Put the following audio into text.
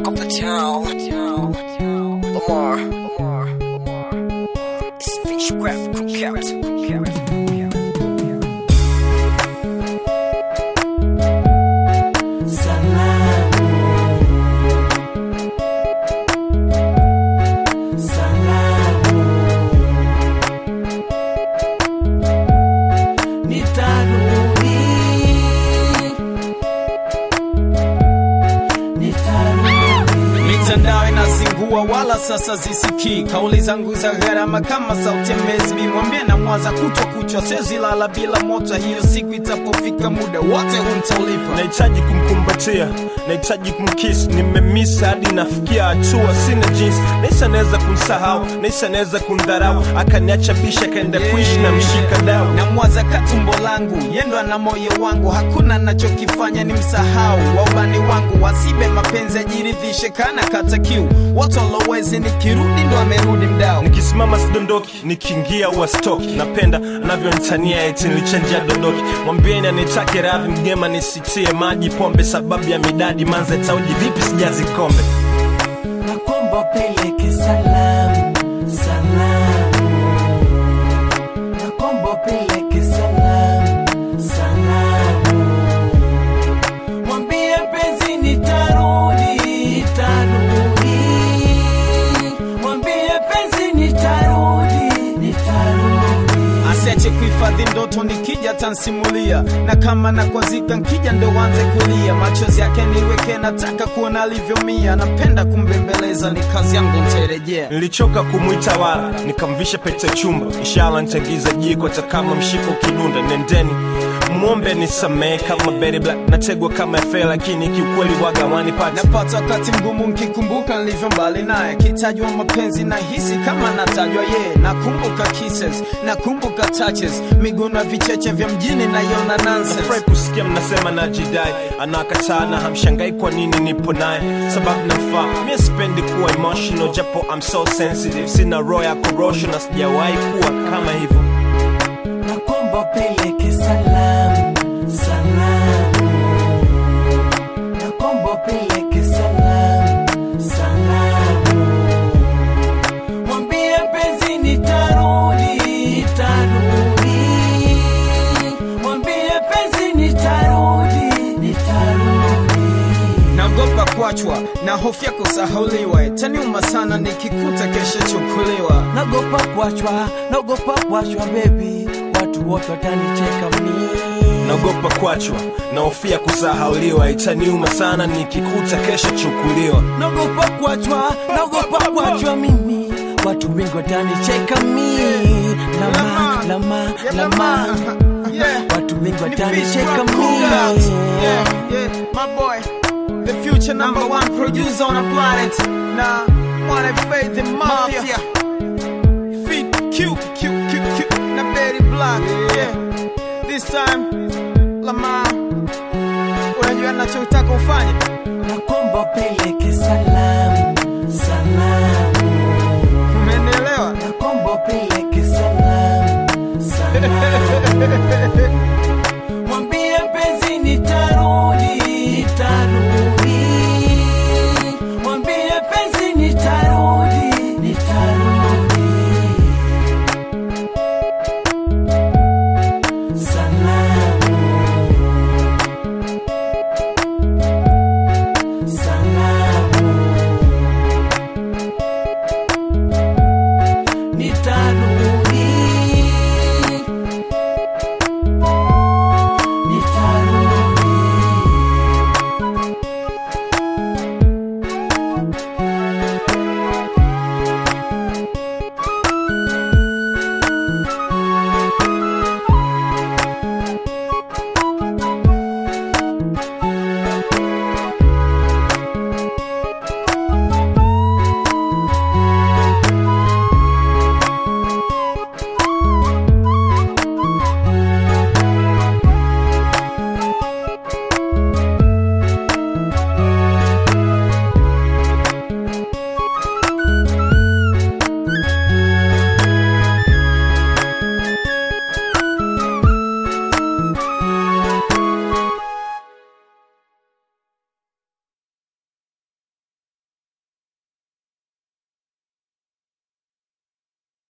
talk of the town. Lamar. It's fish grab cookout. Mitandao inazingua wala sasa zisikii kauli zangu za gharama kama sauti ya mezbi. Mwambie na mwaza kuchwa sezi lala bila moto. Hiyo siku itapofika muda wote untaulipa. Nahitaji kumkumbatia, nahitaji kumkiss. Nimemisa hadi nafikia hatua sina jinsi. Naisa naweza kumsahau, naisa naweza kundharau. Akaniacha bisha kaenda kuishi na mshika dao. Na mwaza katumbo langu, yendo ana moyo wangu. Hakuna nachokifanya ni msahau waubani wangu. Wasibe mapenzi ajiridhishe kana kata kiu. Watu alowezi nikirudi ndo amerudi mdao. Nikisimama sidondoki, nikiingia uwa stoki. Napenda anavyonitania eti nilichanjia dondoki. Mwambieni anitake radhi mgema nisitie maji pombe. Sababu ya midadi manze tauji vipi sijazi kombe. Nakomba peleke salamu, salamu. Nakomba peleke salamu, salamu. Mwambie penzi nitarudi, tarudi. Mwambie penzi nitarudi, nitarudi. Asiache kuhifadhi ndoto nikija tansimulia. Na kama nakwazika nkija ndo wanze kulia. Machozi yake niweke nataka kuona alivyomia. Napenda kumbembeleza ni kazi yangu ntarejea. Nilichoka kumuita wala, nikamvisha pete chumba. Inshallah nitagiza jiko hata kama mshiko kidunda. Nendeni muombe nisamee kama Betty Black. Nategwa kama FA lakini kiukweli waga wanipati. Napata wakati mgumu nikikumbuka nilivyo mbali naye. Kitajwa mapenzi na hisi kama natajwa ye. Nakumbuka kisses, nakumbuka touches. Miguu na vicheche vya mjini na yona nonsense. Nafurahi kusikia mnasema najidai. Anakataa na hamshangai kwa nini nipo naye. Sababu nafaa, mimi sipendi kuwa emotional. Japo I'm so sensitive. Sina roho ya corrosion na sijawahi kuwa kama hivyo. Nakomba peleke salamu, salamu. Nakomba peleke salamu, salamu. Mwambie penzi nitarudi, tarudi. Mwambie penzi nitarudi, nitarudi. Naogopa kuachwa, na hofia kusahauliwa. Itaniuma sana nikikuta kesho chukuliwa. Naogopa kuachwa baby. Watu wote watanicheka mimi. Naogopa kuachwa, nahofia kusahauliwa. Itaniuma sana nikikuta kesho chukuliwa. Naogopa kuachwa mimi. Watu wengi watanicheka mimi. Lama. Watu wengi watanicheka mimi. Yeah, my boy, the future #1 producer on the planet. Nah, wanna faith in mafia. Feet Q, na Betty Black. Yeah, this time, Lamar. Unajua nachotaka ufanye. Nakomba peleke salamu, salamu. Umenielewa? Nakomba peleke salamu, salamu. Mwambie penzi nitarudi, tarudi.